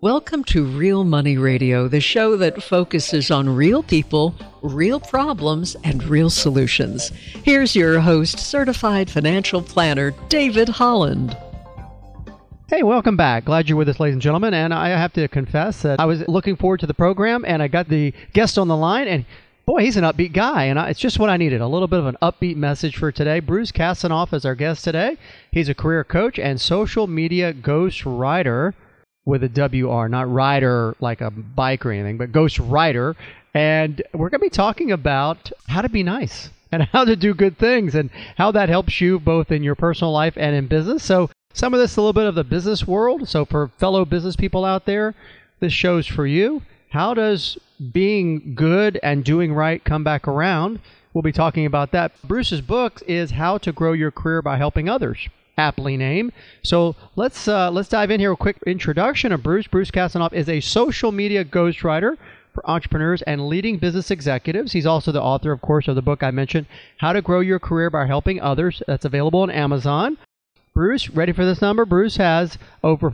Welcome to Real Money Radio, the show that focuses on real people, real problems, and real solutions. Here's your host, certified financial planner, David Holland. Hey, welcome back. Glad you're with us, ladies and gentlemen. And I have to confess that I was looking forward to the program, and I got the guest on the line, and boy, he's an upbeat guy, and it's just what I needed, a little bit of an upbeat message for today. Bruce Kasanoff is our guest today. He's a career coach and social media ghost writer with a WR, not rider like a bike or anything, but ghost writer. And we're going to be talking about how to be nice and how to do good things and how that helps you both in your personal life and in business. So some of this is a little bit of the business world. So for fellow business people out there, this show's for you. How does being good and doing right come back around? We'll be talking about that. Bruce's book is How to Grow Your Career by Helping Others, aptly named. So let's dive in here. A quick introduction of Bruce. Bruce Kasanoff is a social media ghostwriter for entrepreneurs and leading business executives. He's also the author, of course, of the book I mentioned, How to Grow Your Career by Helping Others. That's available on Amazon. Bruce, ready for this number? Bruce has over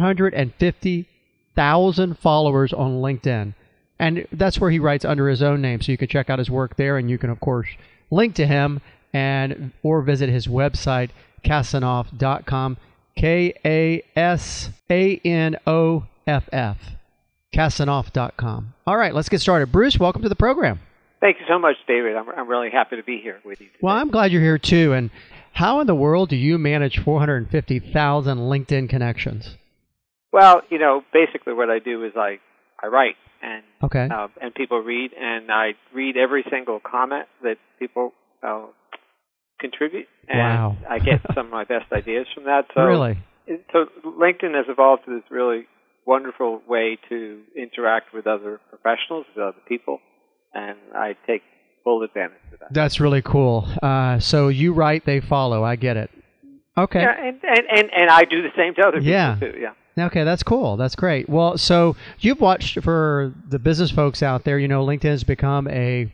450,000 followers on LinkedIn. And that's where he writes under his own name. So you can check out his work there, and you can, of course, link to him or visit his website, Kasanoff.com, Kasanoff, Kasanoff.com. All right, let's get started. Bruce, welcome to the program. Thank you so much, David. I'm really happy to be here with you today. Well, I'm glad you're here, too. And how in the world do you manage 450,000 LinkedIn connections? Well, basically what I do is I write, and okay. And people read, and I read every single comment that people contribute, and wow. I get some of my best ideas from that. So, really? So LinkedIn has evolved to this really wonderful way to interact with other professionals, with other people, and I take full advantage of that. That's really cool. So you write, they follow. I get it. Okay. Yeah, and I do the same to other people too. Yeah. Okay, that's cool. That's great. Well, so you've watched, for the business folks out there, LinkedIn has become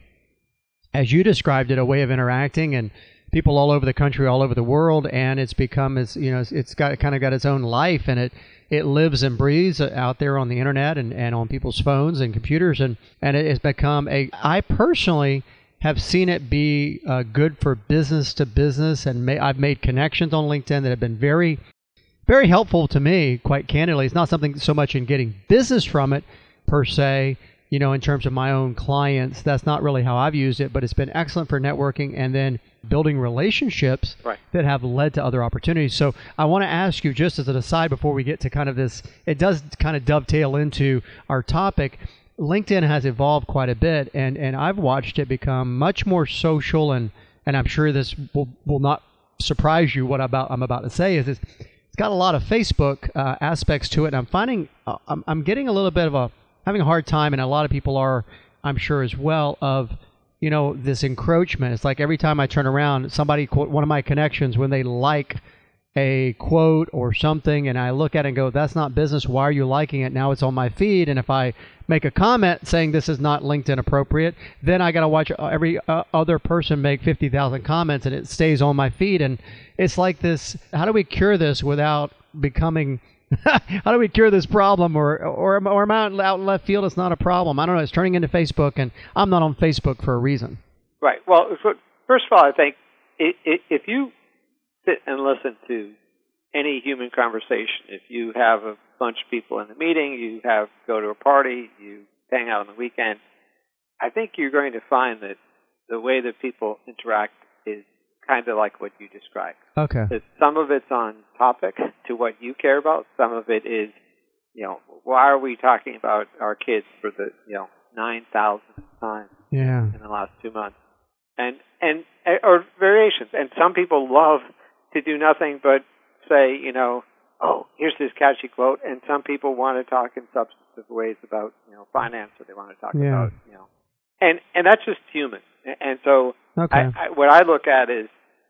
as you described it, a way of interacting, and people all over the country, all over the world, and it's become, it's got kind of got its own life, and it lives and breathes out there on the internet and on people's phones and computers, and it has become I personally have seen it be good for business to business, and I've made connections on LinkedIn that have been very, very helpful to me, quite candidly. It's not something so much in getting business from it per se, in terms of my own clients. That's not really how I've used it, but it's been excellent for networking and then building relationships that have led to other opportunities. So I want to ask you, just as an aside before we get to kind of this, it does kind of dovetail into our topic. LinkedIn has evolved quite a bit, and I've watched it become much more social, and I'm sure this will not surprise you. What I'm about to say is it's got a lot of Facebook aspects to it, and I'm finding I'm getting a little bit of having a hard time, and a lot of people are, I'm sure as well, of this encroachment. It's like every time I turn around, somebody, one of my connections, when they like a quote or something, and I look at it and go, that's not business, why are you liking it? Now it's on my feed, and if I make a comment saying this is not LinkedIn appropriate, then I got to watch every other person make 50,000 comments, and it stays on my feed. And it's like this, how do we cure this without becoming how do we cure this problem, or am I out in left field? It's not a problem. I don't know. It's turning into Facebook, and I'm not on Facebook for a reason. Right. Well, first of all, I think if you sit and listen to any human conversation, if you have a bunch of people in a meeting, you go to a party, you hang out on the weekend, I think you're going to find that the way that people interact is kind of like what you described. Okay. That some of it's on topic to what you care about. Some of it is, why are we talking about our kids for the 9,000th time in the last 2 months, or variations. And some people love to do nothing but say, oh, here's this catchy quote, and some people want to talk in substantive ways about finance, or they want to talk about and that's just human. And so what I look at is,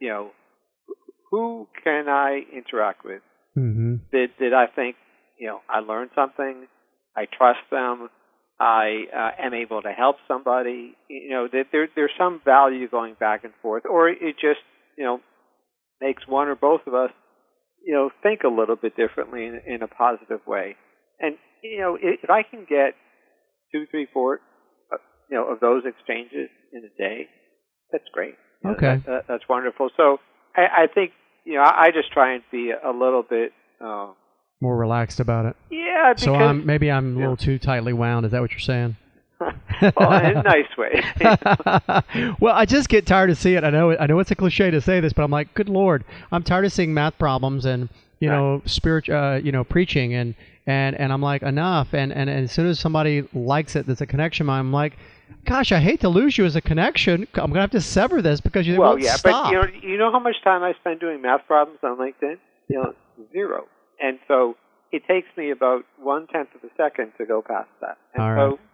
who can I interact with that I think, I learned something, I trust them, I am able to help somebody, that there's some value going back and forth, or it just, makes one or both of us, think a little bit differently in a positive way. And if I can get 2, 3, 4, of those exchanges in a day, that's great. Okay. That's wonderful. So I think, I just try and be a little bit more relaxed about it. Yeah. Because, so I'm a little too tightly wound. Is that what you're saying? Well, in a nice way. Well, I just get tired of seeing it. I know it's a cliche to say this, but I'm like, good Lord, I'm tired of seeing math problems and spiritual, preaching and I'm like, enough. And as soon as somebody likes it, there's a connection. I'm like, gosh, I hate to lose you as a connection. I'm gonna have to sever this because you won't stop. But you know how much time I spend doing math problems on LinkedIn? 0. And so it takes me about 1/10 of a second to go past that. And all right. So,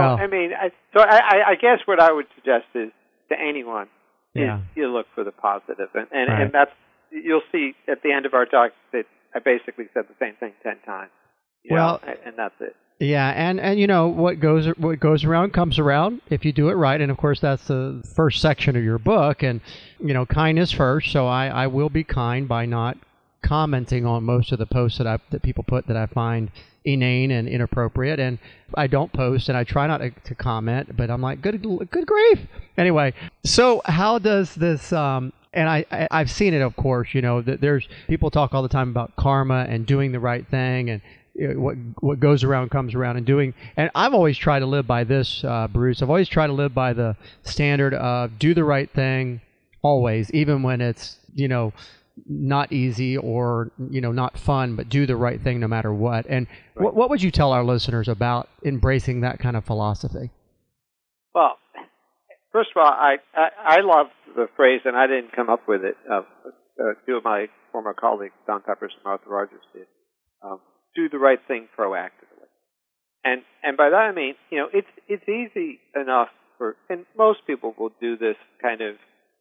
I guess what I would suggest is to anyone is you look for the positive, and that's, you'll see at the end of our talk that I basically said the same thing 10 times. And that's it. Yeah, and what goes around comes around if you do it right, and of course that's the first section of your book, and kindness first. So I will be kind by not commenting on most of the posts that people put that I find inane and inappropriate, and I don't post and I try not to comment, but I'm like, good grief. Anyway, so how does this and I've seen it, of course, that there's people talk all the time about karma and doing the right thing, and what goes around comes around, and I've always tried to live by this, Bruce. I've always tried to live by the standard of do the right thing always, even when it's not easy or not fun, but do the right thing no matter what. And what would you tell our listeners about embracing that kind of philosophy? Well, first of all, I love the phrase, and I didn't come up with it. Two of my former colleagues, Don Peppers and Martha Rogers, did. Do the right thing proactively, and by that I mean, it's easy enough and most people will do this kind of,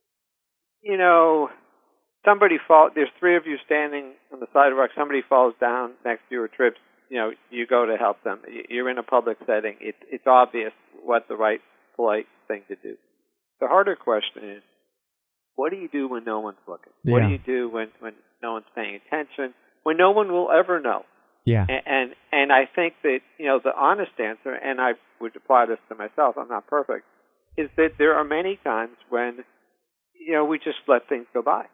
there's 3 of you standing on the sidewalk, somebody falls down next to you or trips, you go to help them. You're in a public setting. It's obvious what the right, polite thing to do. The harder question is, what do you do when no one's looking? Yeah. What do you do when no one's paying attention? When no one will ever know? Yeah. And I think that, the honest answer, and I would apply this to myself, I'm not perfect, is that there are many times when, we just let things go by.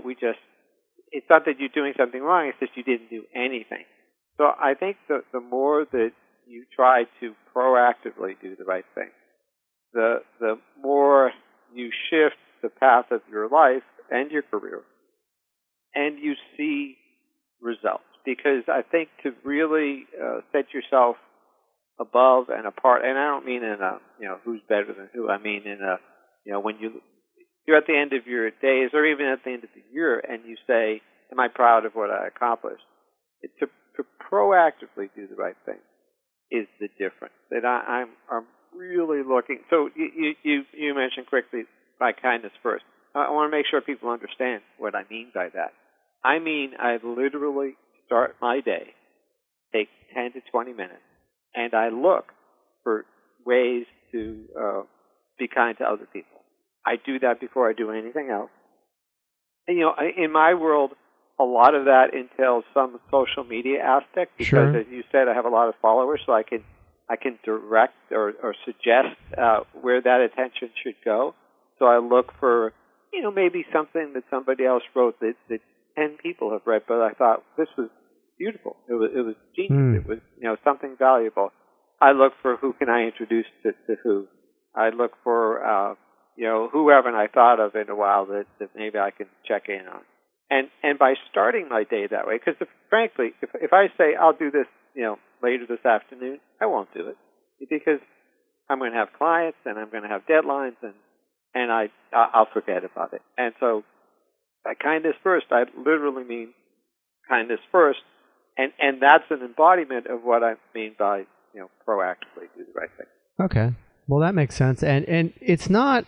It's not that you're doing something wrong, it's that you didn't do anything. So I think the more that you try to proactively do the right thing, the more you shift the path of your life and your career, and you see results. Because I think to really set yourself above and apart, and I don't mean in a, who's better than who, I mean in a, when you're at the end of your days or even at the end of the year and you say, am I proud of what I accomplished? To proactively do the right thing is the difference. That I'm really looking, so you mentioned quickly by kindness first. I want to make sure people understand what I mean by that. I mean, I literally start my day, take 10 to 20 minutes, and I look for ways to be kind to other people. I do that before I do anything else. And, in my world, a lot of that entails some social media aspect because, sure, as you said, I have a lot of followers, so I can direct or suggest where that attention should go. So I look for, maybe something that somebody else wrote that 10 people have read, but I thought this was beautiful. It was genius. It was, something valuable. I look for who can I introduce to who. I look for, who haven't I thought of in a while that maybe I can check in on. And by starting my day that way, because frankly, if I say I'll do this, later this afternoon, I won't do it because I'm going to have clients and I'm going to have deadlines and I'll forget about it. And so, by kindness first, I literally mean kindness first, and that's an embodiment of what I mean by proactively do the right thing. Okay, well that makes sense, and it's not,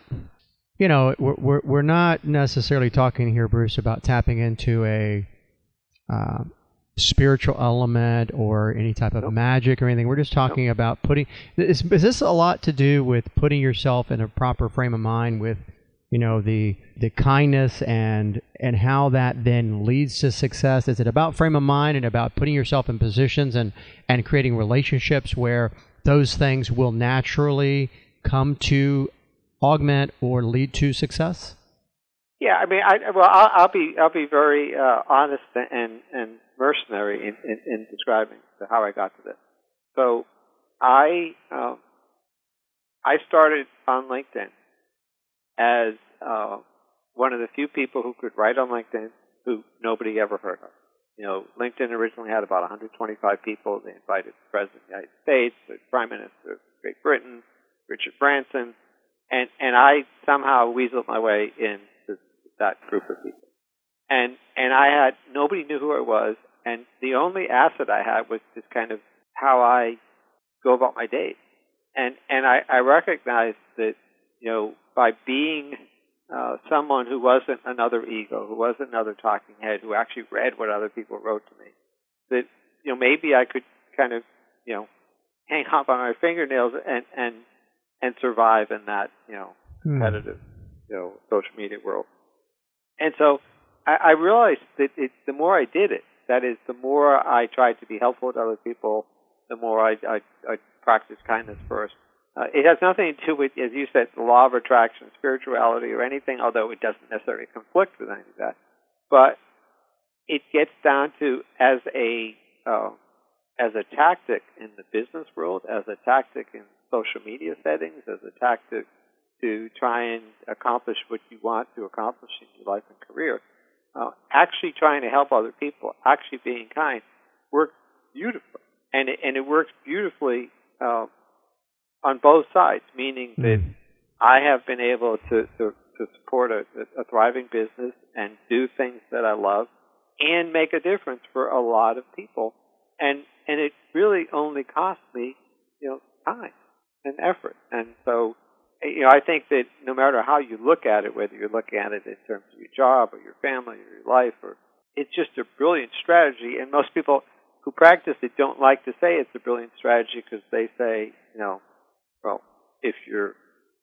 we're not necessarily talking here, Bruce, about tapping into a spiritual element or any type of magic or anything. We're just talking about putting. Is this a lot to do with putting yourself in a proper frame of mind with the kindness and how that then leads to success? Is it about frame of mind and about putting yourself in positions and creating relationships where those things will naturally come to augment or lead to success? Yeah, I mean, I'll be very honest and mercenary in describing how I got to this. So I started on LinkedIn as one of the few people who could write on LinkedIn who nobody ever heard of. LinkedIn originally had about 125 people. They invited the President of the United States, the Prime Minister of Great Britain, Richard Branson, and I somehow weaseled my way into that group of people. And I had, nobody knew who I was, and the only asset I had was just kind of how I go about my day. And I recognized that, by being someone who wasn't another ego, who wasn't another talking head, who actually read what other people wrote to me, that, maybe I could kind of, hang up on my fingernails and survive in that, competitive, social media world. And so I realized that the more I did it, that is, the more I tried to be helpful to other people, the more I practiced kindness first. It has nothing to do with, as you said, the law of attraction, spirituality, or anything, although it doesn't necessarily conflict with any of that. But it gets down to, as a tactic in the business world, as a tactic in social media settings, as a tactic to try and accomplish what you want to accomplish in your life and career, actually trying to help other people, actually being kind, works beautifully. And it works beautifully on both sides, meaning that I have been able to support a thriving business and do things that I love and make a difference for a lot of people. And it really only costs me, time and effort. And so, I think that no matter how you look at it, whether you're looking at it in terms of your job or your family or your life, it's just a brilliant strategy. And most people who practice it don't like to say it's a brilliant strategy because they say, well, if you're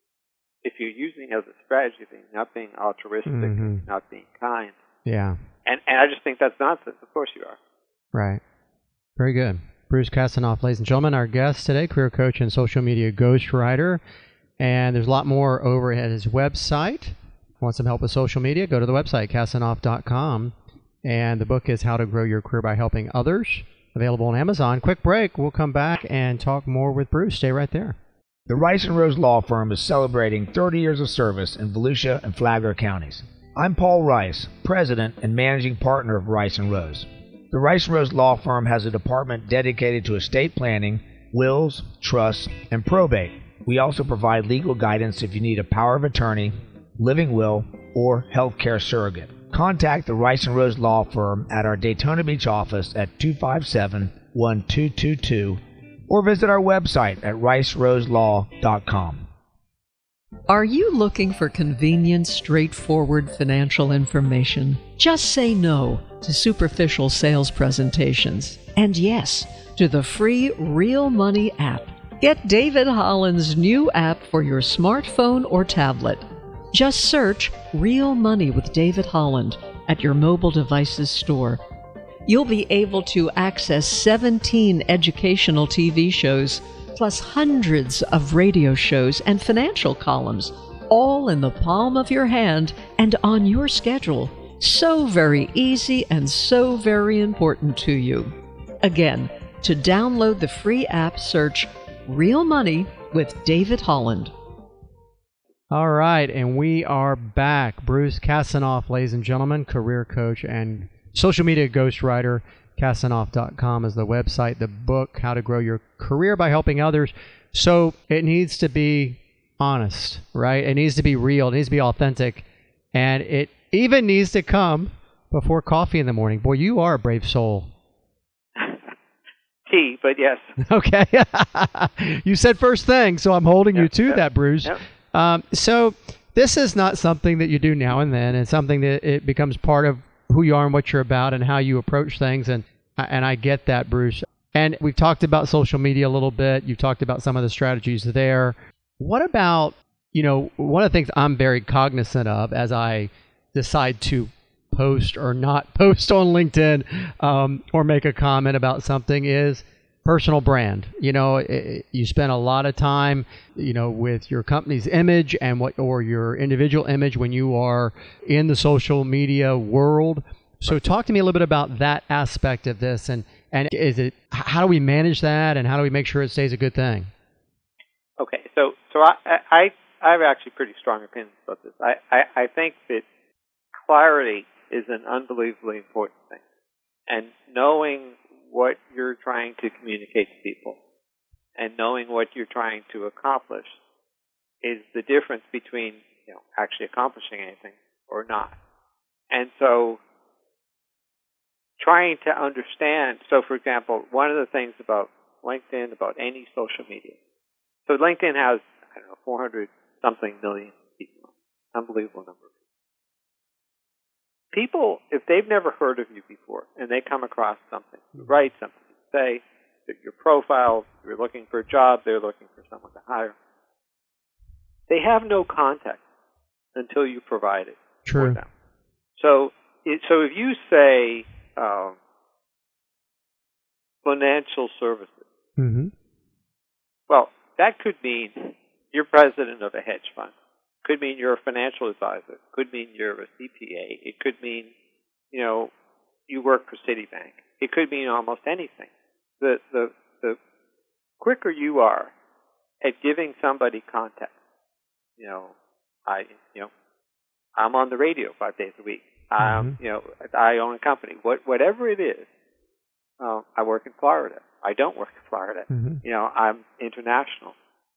using it as a strategy, then you're not being altruistic, you're not being kind. Yeah. And I just think that's nonsense. Of course you are. Right. Very good. Bruce Kasanoff, ladies and gentlemen, our guest today, career coach and social media ghostwriter. And there's a lot more over at his website. Want some help with social media? Go to the website, kasanoff.com. And the book is How to Grow Your Career by Helping Others, available on Amazon. Quick break. We'll come back and talk more with Bruce. Stay right there. The Rice & Rose Law Firm is celebrating 30 years of service in Volusia and Flagler counties. I'm Paul Rice, president and managing partner of Rice & Rose. The Rice & Rose Law Firm has a department dedicated to estate planning, wills, trusts, and probate. We also provide legal guidance if you need a power of attorney, living will, or healthcare surrogate. Contact the Rice & Rose Law Firm at our Daytona Beach office at 257-1222 or visit our website at riceroselaw.com. Are you looking for convenient, straightforward financial information? Just say no to superficial sales presentations. And yes, to the free Real Money app. Get David Holland's new app for your smartphone or tablet. Just search Real Money with David Holland at your mobile device's store. You'll be able to access 17 educational TV shows, plus hundreds of radio shows and financial columns, all in the palm of your hand and on your schedule. So very easy and so very important to you. Again, to download the free app, search Real Money with David Holland. All right, and we are back. Bruce Kasanoff, ladies and gentlemen, career coach and social media ghostwriter. Kasanoff.com is the website. The book, How to Grow Your Career by Helping Others. So it needs to be honest, right? It needs to be real. It needs to be authentic. And it even needs to come before coffee in the morning. Boy, you are a brave soul. Tea, but yes. Okay. You said first thing, so I'm holding you to that, Bruce. Yep. So this is not something that you do now and then. It's something that it becomes part of who you are and what you're about and how you approach things. And I get that, Bruce. And we've talked about social media a little bit. You've talked about some of the strategies there. What about one of the things I'm very cognizant of as I decide to post or not post on LinkedIn or make a comment about something is personal brand. You spend a lot of time, with your company's image and or your individual image when you are in the social media world. So talk to me a little bit about that aspect of this, and how do we manage that, and how do we make sure it stays a good thing? Okay, so I have actually pretty strong opinions about this. I think that clarity is an unbelievably important thing, and knowing what you're trying to communicate to people and knowing what you're trying to accomplish is the difference between actually accomplishing anything or not. And so trying to understand, so for example, one of the things about LinkedIn, about any social media, so LinkedIn has, 400-something million people, unbelievable number of people, if they've never heard of you before and they come across something, you write something, you say that your profile, you're looking for a job, they're looking for someone to hire, they have no context until you provide it for them. So if you say financial services, well, that could mean you're president of a hedge fund. Could mean you're a financial advisor. Could mean you're a CPA. It could mean, you work for Citibank. It could mean almost anything. The quicker you are at giving somebody context, I'm on the radio 5 days a week. I own a company. Whatever it is, I work in Florida. I don't work in Florida. I'm international.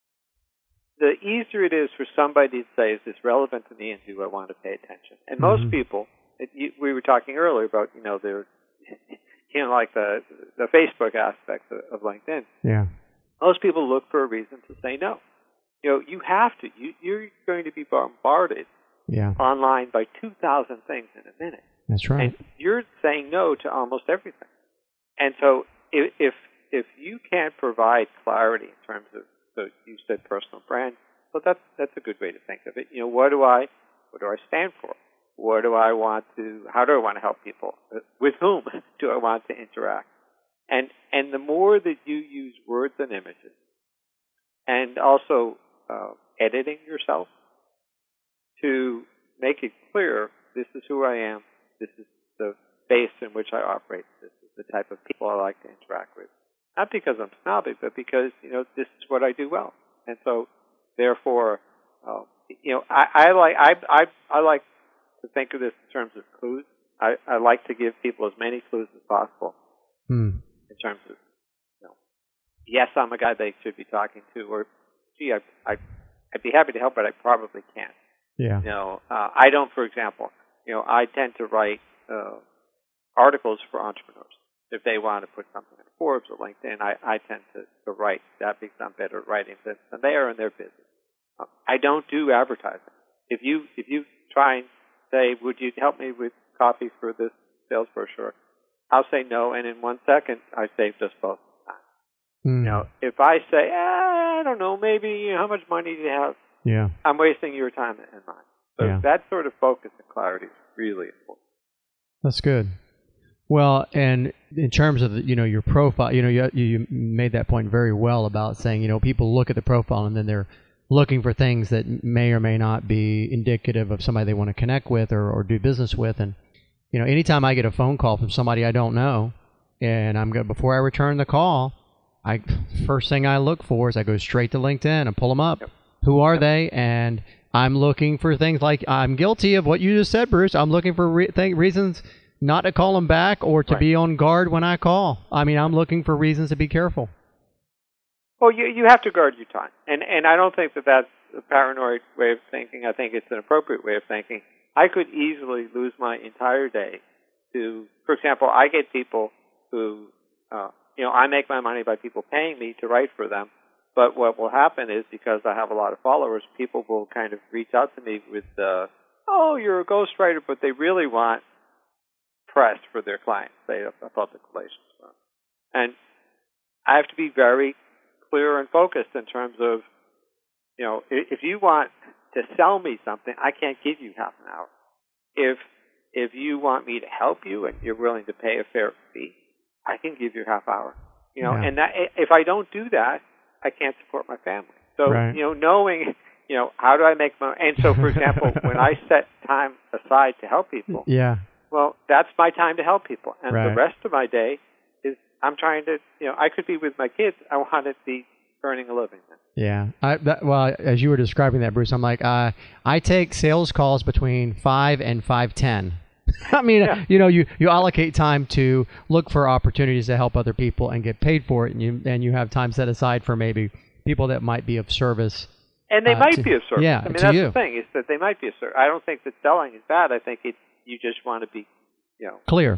The easier it is for somebody to say, is this relevant to me and do I want to pay attention? And most people, we were talking earlier about, they're, like the Facebook aspects of LinkedIn. Yeah. Most people look for a reason to say no. You have to. You're going to be bombarded online by 2,000 things in a minute. That's right. And you're saying no to almost everything. And so if you can't provide clarity in terms of, so you said personal brand, well, that's a good way to think of it. What do I stand for? What do I want to? How do I want to help people? With whom do I want to interact? And the more that you use words and images, and also editing yourself to make it clear, this is who I am. This is the base in which I operate. This is the type of people I like to interact with. Not because I'm snobby, but because, this is what I do well. And so, therefore, I like to think of this in terms of clues. I like to give people as many clues as possible in terms of, yes, I'm a guy they should be talking to, or, gee, I'd be happy to help, but I probably can't. Yeah. I don't, for example, I tend to write articles for entrepreneurs. If they want to put something in Forbes or LinkedIn, I tend to write that because I'm better at writing than they are in their business. I don't do advertising. If you try and say, would you help me with copy for this sales brochure, I'll say no, and in 1 second, I save just both time. If I say, I don't know, maybe how much money do you have? Yeah. I'm wasting your time and mine. So that sort of focus and clarity is really important. That's good. Well, and in terms of your profile, you made that point very well about saying people look at the profile and then they're looking for things that may or may not be indicative of somebody they want to connect with or do business with. And anytime I get a phone call from somebody I don't know, and before I return the call, first thing I look for is I go straight to LinkedIn and pull them up. Yep. Who are they? And I'm looking for things like, I'm guilty of what you just said, Bruce. I'm looking for reasons not to call them back or to be on guard when I call. I mean, I'm looking for reasons to be careful. Well, you have to guard your time. And I don't think that that's a paranoid way of thinking. I think it's an appropriate way of thinking. I could easily lose my entire day to, for example, I get people who, I make my money by people paying me to write for them. But what will happen is, because I have a lot of followers, people will kind of reach out to me with, you're a ghostwriter, but they really want press for their clients, say a public relations firm. And I have to be very clear and focused in terms of if you want to sell me something, I can't give you half an hour. If you want me to help you and you're willing to pay a fair fee, I can give you half hour. And that, if I don't do that, I can't support my family. So, right. Knowing, how do I make money? And so, for example, when I set time aside to help people, well, that's my time to help people. And the rest of my day is I'm trying to, I could be with my kids. I want to be earning a living. Yeah. Well, as you were describing that, Bruce, I'm like, I take sales calls between 5 and 5:10. I mean, you allocate time to look for opportunities to help other people and get paid for it, and you have time set aside for maybe people that might be of service. And they might be of service. Yeah, I mean, to that's you. the thing, is that they might be of service. I don't think that selling is bad. I think you just want to be, clear.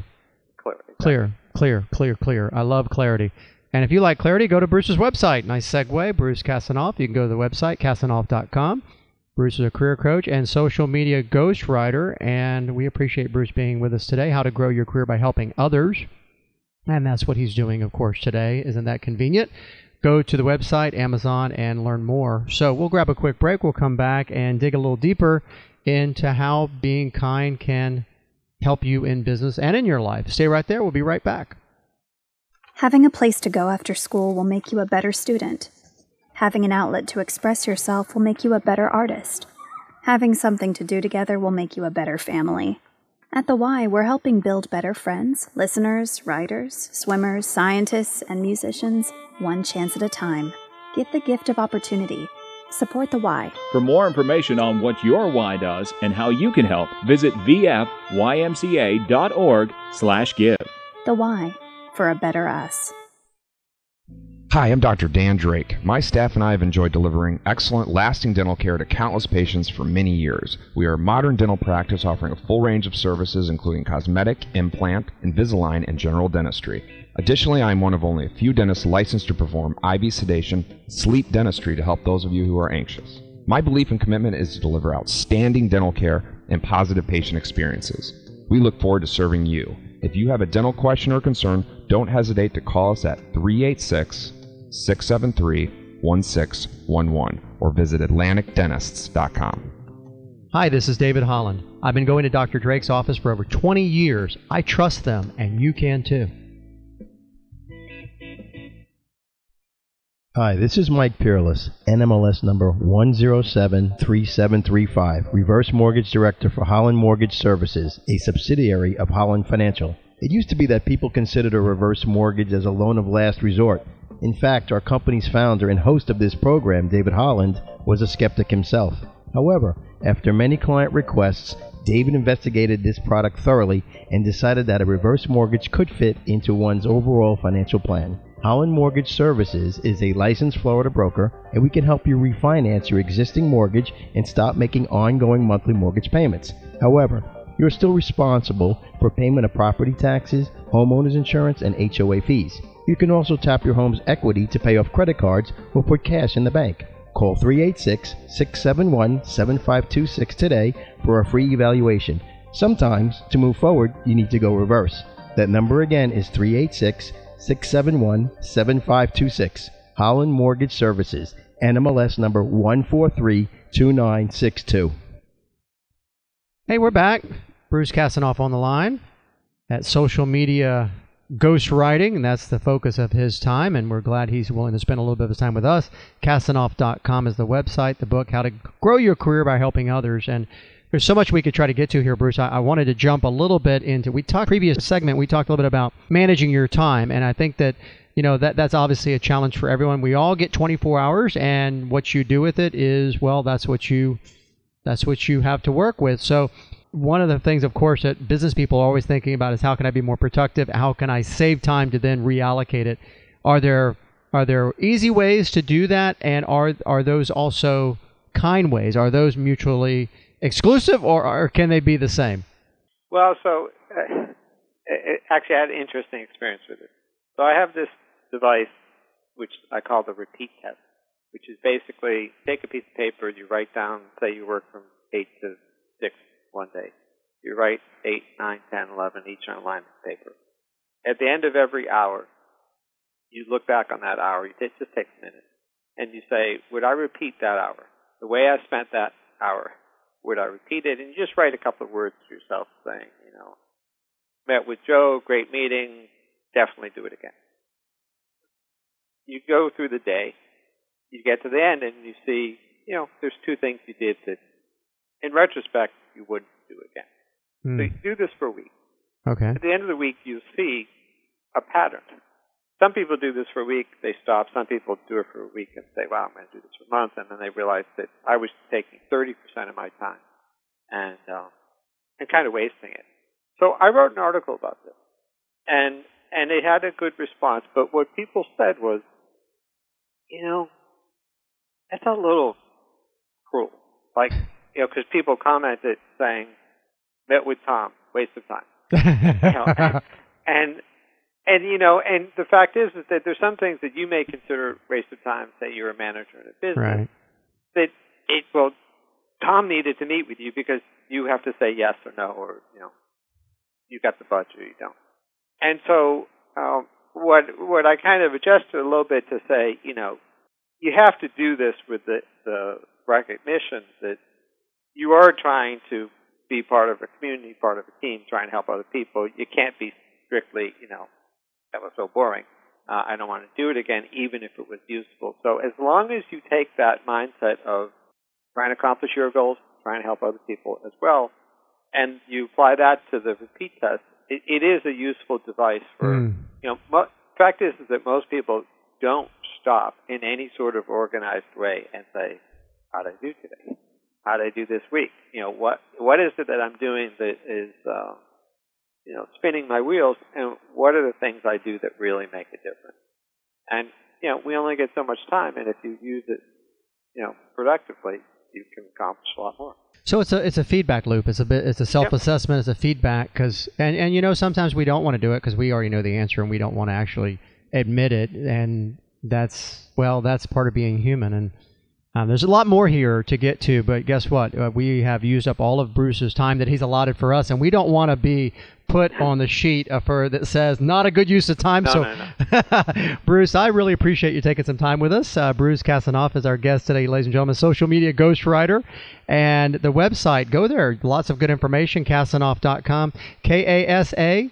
Clear. I love clarity. And if you like clarity, go to Bruce's website. Nice segue, Bruce Kasanoff. You can go to the website, kasanoff.com. Bruce is a career coach and social media ghostwriter, and we appreciate Bruce being with us today. How to grow your career by helping others. And that's what he's doing, of course, today. Isn't that convenient? Go to the website, Amazon, and learn more. So we'll grab a quick break. We'll come back and dig a little deeper into how being kind can help you in business and in your life. Stay right there. We'll be right back. Having a place to go after school will make you a better student. Having an outlet to express yourself will make you a better artist. Having something to do together will make you a better family. At The Y, we're helping build better friends, listeners, writers, swimmers, scientists, and musicians, one chance at a time. Give the gift of opportunity. Support The Y. For more information on what your Y does and how you can help, visit vfymca.org/give. The Y, for a better us. Hi, I'm Dr. Dan Drake. My staff and I have enjoyed delivering excellent, lasting dental care to countless patients for many years. We are a modern dental practice offering a full range of services including cosmetic, implant, Invisalign, and general dentistry. Additionally, I am one of only a few dentists licensed to perform IV sedation, sleep dentistry to help those of you who are anxious. My belief and commitment is to deliver outstanding dental care and positive patient experiences. We look forward to serving you. If you have a dental question or concern, don't hesitate to call us at 386-673-1611 or visit AtlanticDentists.com. Hi, this is David Holland. I've been going to Dr. Drake's office for over 20 years. I trust them, and you can too. Hi, this is Mike Peerless, NMLS number 1073735, Reverse Mortgage Director for Holland Mortgage Services, a subsidiary of Holland Financial. It used to be that people considered a reverse mortgage as a loan of last resort. In fact, our company's founder and host of this program, David Holland, was a skeptic himself. However, after many client requests, David investigated this product thoroughly and decided that a reverse mortgage could fit into one's overall financial plan. Holland Mortgage Services is a licensed Florida broker, and we can help you refinance your existing mortgage and stop making ongoing monthly mortgage payments. However, you're still responsible for payment of property taxes, homeowners insurance, and HOA fees. You can also tap your home's equity to pay off credit cards or put cash in the bank. Call 386-671-7526 today for a free evaluation. Sometimes, to move forward, you need to go reverse. That number again is 386-671-7526. Holland Mortgage Services, NMLS number 1432962. Hey, we're back. Bruce Kasanoff on the line at Social Media Ghostwriting, and that's the focus of his time, and we're glad he's willing to spend a little bit of his time with us. Kasanoff.com is the website, the book, How to Grow Your Career by Helping Others, and there's so much we could try to get to here, Bruce. I wanted to jump a little bit into, previous segment, we talked a little bit about managing your time, and I think that, that's obviously a challenge for everyone. We all get 24 hours, and what you do with it is, well, that's what you have to work with. So one of the things, of course, that business people are always thinking about is how can I be more productive? How can I save time to then reallocate it? Are there easy ways to do that? And are those also kind ways? Are those mutually exclusive, or can they be the same? Well, so actually I had an interesting experience with it. So I have this device which I call the repeat test, which is basically take a piece of paper and you write down, say you work from 8 to 6 one day. You write 8, 9, 10, 11, each on a line of paper. At the end of every hour, you look back on that hour. It just takes a minute. and you say, would I repeat that hour? The way I spent that hour, would I repeat it? And you just write a couple of words to yourself saying, met with Joe, great meeting, definitely do it again. You go through the day, you get to the end, and you see, there's two things you did that, in retrospect, you wouldn't do again. So you do this for a week. Okay. At the end of the week, you see a pattern. Some people do this for a week, they stop. Some people do it for a week and say, wow, I'm going to do this for a month. And then they realize that I was taking 30% of my time and kind of wasting it. So I wrote an article about this. And it had a good response. But what people said was, that's a little cruel. Like, because people commented saying, met with Tom, waste of time. And the fact is that there's some things that you may consider a waste of time. Say you're a manager in a business. Right. Tom needed to meet with you because you have to say yes or no, or you got the budget or you don't. And so what I kind of adjusted a little bit to say, you have to do this with the recognition that you are trying to be part of a community, part of a team, trying to help other people. You can't be strictly, that was so boring. I don't want to do it again, even if it was useful. So as long as you take that mindset of trying to accomplish your goals, trying to help other people as well, and you apply that to the repeat test, it is a useful device for, fact is that most people don't stop in any sort of organized way and say, how did I do today? How did I do this week? What is it that I'm doing that is, spinning my wheels, and what are the things I do that really make a difference? And, we only get so much time, and if you use it, productively, you can accomplish a lot more. So it's a feedback loop. It's a self-assessment. It's a feedback because sometimes we don't want to do it because we already know the answer and we don't want to actually admit it, and that's part of being human. And there's a lot more here to get to, but guess what? We have used up all of Bruce's time that he's allotted for us, and we don't want to be put on the sheet that says not a good use of time. No. Bruce, I really appreciate you taking some time with us. Bruce Kasanoff is our guest today, ladies and gentlemen, social media ghostwriter. And the website, go there. Lots of good information, Kasanoff.com, Kasanoff,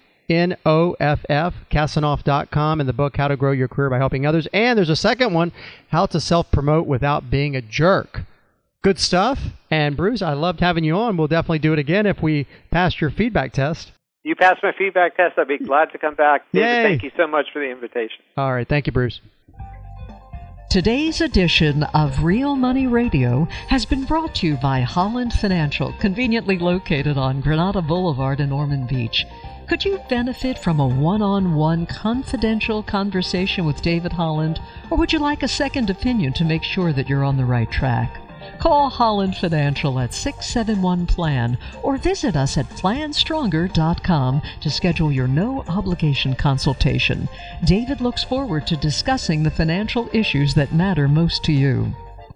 Kasanoff.com, and the book, How to Grow Your Career by Helping Others. And there's a second one, How to Self-Promote Without Being a Jerk. Good stuff. And Bruce, I loved having you on. We'll definitely do it again if we pass your feedback test. You passed my feedback test. I'd be glad to come back. David, Yay. Thank you so much for the invitation. All right. Thank you, Bruce. Today's edition of Real Money Radio has been brought to you by Holland Financial, conveniently located on Granada Boulevard in Ormond Beach. Could you benefit from a one-on-one confidential conversation with David Holland, or would you like a second opinion to make sure that you're on the right track? Call Holland Financial at 671-PLAN or visit us at planstronger.com to schedule your no-obligation consultation. David looks forward to discussing the financial issues that matter most to you.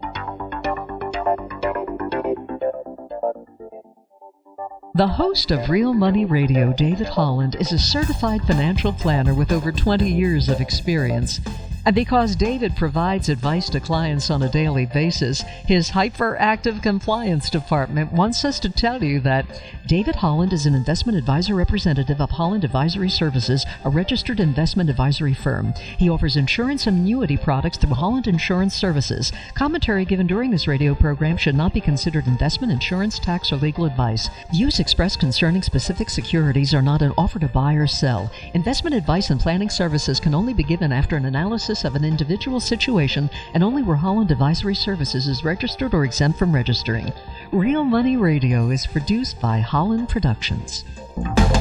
The host of Real Money Radio, David Holland, is a certified financial planner with over 20 years of experience. And because David provides advice to clients on a daily basis, his hyperactive compliance department wants us to tell you that David Holland is an investment advisor representative of Holland Advisory Services, a registered investment advisory firm. He offers insurance and annuity products through Holland Insurance Services. Commentary given during this radio program should not be considered investment, insurance, tax, or legal advice. Views expressed concerning specific securities are not an offer to buy or sell. Investment advice and planning services can only be given after an analysis of an individual situation and only where Holland Advisory Services is registered or exempt from registering. Real Money Radio is produced by Holland Productions.